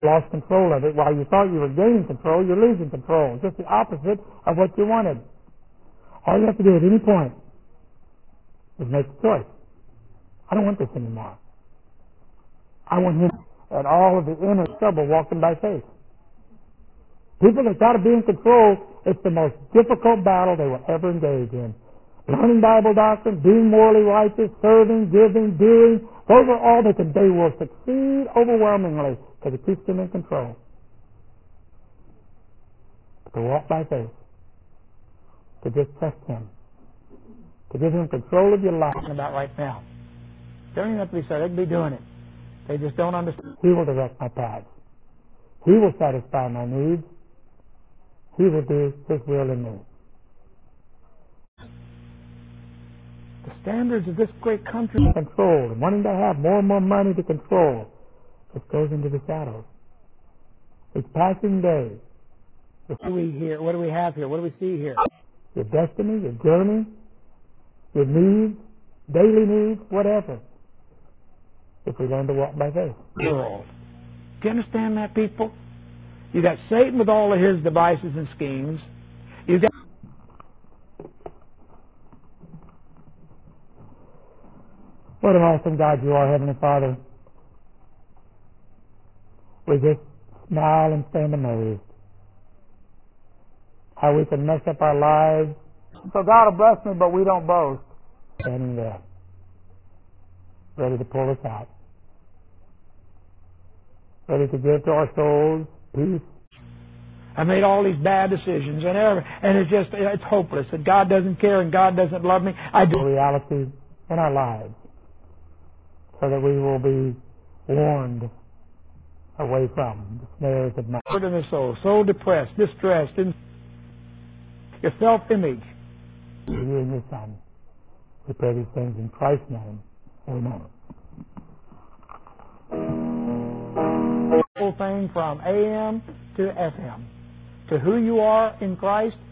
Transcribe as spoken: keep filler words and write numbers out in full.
lost control of it. While you thought you were gaining control, you're losing control. Just the opposite of what you wanted. All you have to do at any point is make a choice. I don't want this anymore. I want him and all of the inner trouble walking by faith. People that got to be in control, it's the most difficult battle they will ever engage in. Learning Bible doctrine, being morally righteous, serving, giving, doing, those are all that they will succeed overwhelmingly because it keeps them in control. To walk by faith, to just trust him, to give him control of your life. About right now. They don't even have to be sorry. They can be doing it. They just don't understand. He will direct my paths. He will satisfy my needs. He will do his will in me. The standards of this great country are controlled, and wanting to have more and more money to control, it goes into the shadows. It's passing day. What do we hear? What do we have here? What do we see here? Your destiny, your journey, your needs, daily needs, whatever. If we learn to walk by faith. World. Do you understand that, people? You got Satan with all of his devices and schemes. You got what an awesome God you are, Heavenly Father. We just smile and stand amazed. How we can mess up our lives. So God will bless me, but we don't boast. Standing there, ready to pull us out. Ready to give to our souls peace. I made all these bad decisions, and every, and it's just, it's hopeless, that God doesn't care and God doesn't love me. I do reality in our lives so that we will be warned away from the snares of man. Hurt in the soul, so depressed, distressed, in your self-image. You and your Son. We pray these things in Christ's name. Amen. Whole thing from A M to F M. To who you are in Christ,